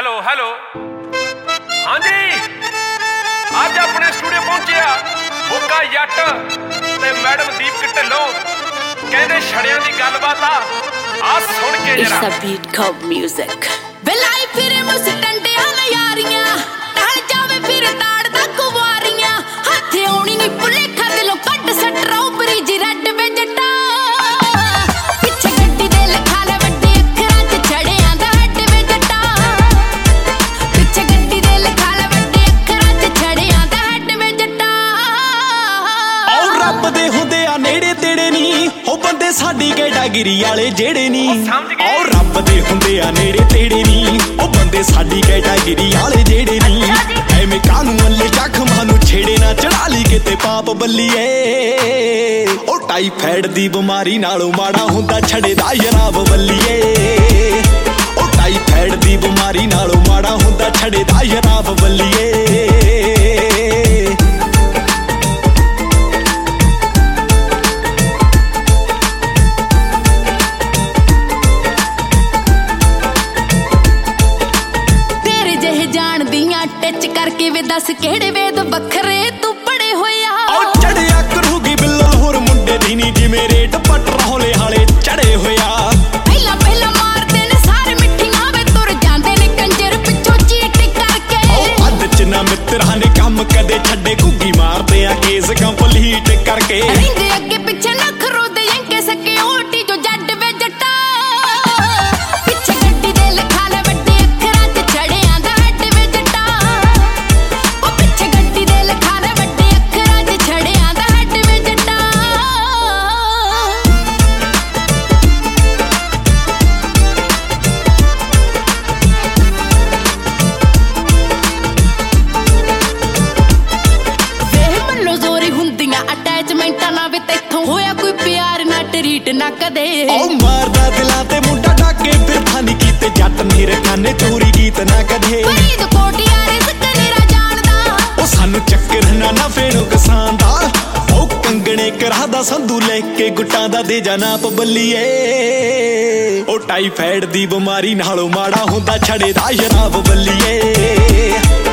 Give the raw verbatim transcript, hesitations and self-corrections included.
hello hello ਹਾਂਜੀ ਅੱਜ ਆਪਣੇ ਸਟੂਡੀਓ ਪਹੁੰਚਿਆ ਬੋਕਾ ਜੱਟ ਤੇ ਮੈਡਮ ਦੀਪਕ ਢਿੱਲੋਂ ਕਹਿੰਦੇ ਛੜਿਆਂ ਦੀ ਗੱਲਬਾਤ ਆ ਆ ਸੁਣ ਕੇ ਜਰਾ It's a beat called music ਬਲਾਈ ਫਿਰੇ ਮੁਸਟੰਡਿਆਂ ਨਜ਼ਾਰੀਆਂ ਟਲ ਜਾਵੇ ਫਿਰ ਤਾੜ ਦਾ ਕੁਵਾਰੀਆਂ ਹੱਥ ਆਉਣੀ ਨਹੀਂ ਭੁਲੇਖਾ ਦਿਲੋਂ ਕੱਟ ਸਟ੍ਰਾਬਰੀ ਜੀ ਰੈੱਡ ਵੈਜਟਾ ਪਿੱਛੇ ਗੱਡੀ ਦੇ ਲਿਖਾ ਲੈ ਵੱਡੇ ਅੱਖਰਾਂ 'ਚ ਛੜਿਆਂ ਦਾ ਹੈਡ ਵੈਜਟਾ ਪਿੱਛੇ ਗੱਡੀ ਦੇ ਲਿਖਾ ਲੈ ਵੱਡੇ ਅੱਖਰਾਂ 'ਚ ਛੜਿਆਂ ਦਾ ਹੈਡ ਵੈਜਟਾ ਔਰ ਰੱਬ ਦੇ ਹੁੰਦੇ ਆ ਨੇੜੇ ਤੇੜੇ ਨਹੀਂ ਉਹ ਬੰਦੇ ਸਾਡੀ ਕੈਟਾਗਰੀ ਵਾਲੇ ਜਿਹੜੇ ਨਹੀਂ ਔਰ ਰੱਬ ਦੇ ਹੁੰਦੇ ਆ ਨੇੜੇ ਤੇੜੇ ਨਹੀਂ ਉਹ ਬੰਦੇ ਸਾਡੀ ਕੈਟਾਗਰੀ ਵਾਲੇ ਜਿਹੜੇ ਨਹੀਂ ਐਵੇਂ ਕਾਨੂੰ ਅੱਲੇ ਜ਼ਖਮਾਂ ਨੂੰ ਛੇੜੇ ਨਾ ਚੜਾ ਲਈ ਕਿਤੇ ਪਾਪ ਬੱਲੀਏ ਉਹ ਟਾਈਫਾਇਡ ਦੀ ਬਿਮਾਰੀ ਨਾਲੋਂ ਮਾੜਾ ਹੁੰਦਾ ਛੜੇ ਦਾ ਜਨਾਬ ਬੱਲੀਏ ਉਹ ਟਾਈਫਾਇਡ ਦੀ ਬਿਮਾਰੀ ਨਾਲੋਂ ਮਾੜਾ ਹੁੰਦਾ ਛੜੇ ਦਾ ਜਨਾਬ ਬੱਲੀਏ ਟੱਚ ਕਰਕੇ ਵੇ ਦੱਸ ਕਿਹੜੇ ਵੇਦ ਵੱਖਰੇ ਤੂੰ ਪੜੇ ਹੋਇਆ ਉਹ ਚੜਿਆ ਕਰੂਗੀ ਬਿੱਲਲ ਹੋਰ ਮੁੰਡੇ ਦੀ ਨੀ ਜਿਵੇਂ ਰੇਟ ਪੱਟ ਰੋਲੇ ਹਾਲੇ ਚੜੇ ਹੋਇਆ ਪਹਿਲਾਂ ਪਹਿਲਾਂ ਮਾਰਦੇ ਨੇ ਸਾਰੇ ਮਿੱਠੀਆਂ ਵੇ ਤੁਰ ਜਾਂਦੇ ਨੇ ਕੰਜਰ ਪਿੱਛੋਂ ਚੀਟ ਕਰਕੇ ਉਹ ਅੱਧ ਚ ਨਾ ਮਿੱਤਰਾਂ ਨੇ ਕੰਮ ਕਦੇ ਛੱਡੇ ਘੁੱਗੀ ਮਾਰਦੇ ਆ ਕੇਸ ਕੰਪਲੀਟ ਕਰਕੇ ਰਹਿੰਦੇ ਅੱਗੇ ਪਿੱਛੇ ਨਖਰੋ ਦੇ ਯੰਕੇ ਸਕੇ ਓਟੀ ਜੋ ਜੱਟ ਵੇ ਜੱਟਾ ਪਿੱਛੇ ਗੱਡੀ ਦੇ ਲਿਖਾ ਲੈ ਵੱਡੇ ਅੱਖਰਾਂ 'ਚ ਛੜਿਆਂ ਦਾ ਹੈਡ ਵੇ ਜੱਟਾ ਉਹ ਪਿੱਛੇ ਗੱਡੀ ਦੇ ਲਿਖਾ ਲੈ ਵੱਡੇ ਅੱਖਰਾਂ 'ਚ ਛੜਿਆਂ ਦਾ ਹੈਡ ਵੇ ਜੱਟਾ ਵੇਹ ਮੱਲੋ ਜ਼ੋਰੀ ਹੁੰਦੀਆਂ ਅਟੈਚਮੈਂਟਾਂ ਨਾ ਵੇ ਤੈਥੋਂ ਹੋਇਆ ਕੋਈ ਪਿਆਰ ਨਾ ਟਰੀਟ ਨਾ ਕਦੇ ਉਹ ਮਾਰਦਾ ਦਿਲਾਂ ਤੇ ਮੁੰਡਾ ਡਾਕੇ ਫਿਰ ਫਨ ਕੀਤੇ ਜੱਟ ਮੇਰੇ ਖਾਨੇ ਚੋਰੀ ਗੀਤ ਨਾ ਕਦੇ ਫਰੀਦ ਕੋਟਿਆ ਰਿਜ਼ਕ ਨੀਰਾ ਜਾਣਦਾ ਉਹ ਸਾਨੂੰ ਚੱਕਰ ਨਾ ਨਾ ਫੇਣੋ ਕਿਸਾਨ ਦਾ ਉਹ ਕੰਗਣੇ ਕਰਾਦਾ ਸੰਧੂ ਲੈ ਕੇ ਗੁੱਟਾਂ ਦਾ ਦੇ ਜਾਣਾ ਪਬੱਲੀਏ ਉਹ ਟਾਈਫਾਇਡ ਦੀ ਬਿਮਾਰੀ ਨਾਲੋਂ ਮਾੜਾ ਹੁੰਦਾ ਛੜੇ ਦਾ ਸ਼ਰਾਬ ਬੱਲੀਏ